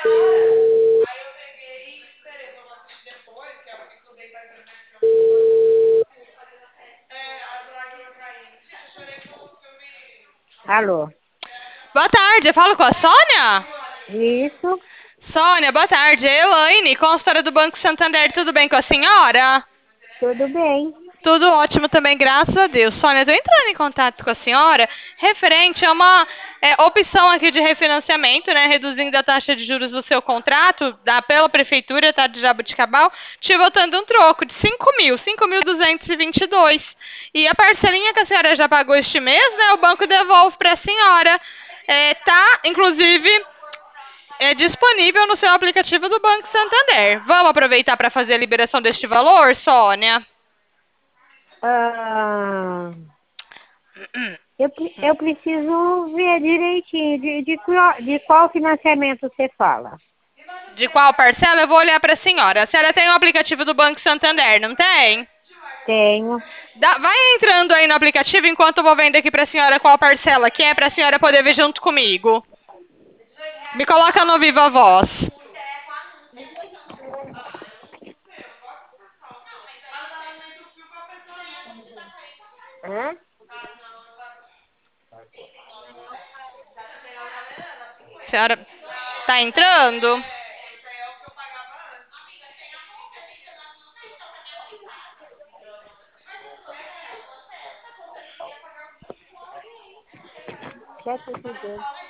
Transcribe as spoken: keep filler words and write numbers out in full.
Alô? Boa tarde, eu falo com a Sônia? Isso, Sônia, boa tarde. É Elaine, consultora do Banco Santander. Tudo bem com a senhora? tudo bem. Tudo ótimo também, graças a Deus. Sônia, estou entrando em contato com a senhora referente a uma é, opção aqui de refinanciamento, né, reduzindo a taxa de juros do seu contrato da, pela Prefeitura, tá, de Jaboticabal, te botando um troco de cinco mil, cinco mil duzentos e vinte e dois. E a parcelinha que a senhora já pagou este mês, né, o banco devolve para a senhora. É, tá, inclusive, é disponível no seu aplicativo do Banco Santander. Vamos aproveitar para fazer a liberação deste valor, Sônia? Ah, eu, pre- eu preciso ver direitinho de, de, qual, de qual financiamento você fala. De qual parcela? Eu vou olhar para a senhora. A senhora tem o aplicativo do Banco Santander, não tem? Tenho. Dá- vai entrando aí no aplicativo enquanto eu vou vendo aqui para a senhora qual parcela que é, para a senhora poder ver junto comigo. Me coloca no Viva Voz. Hã? A senhora tá entrando? Sete, oito, dois.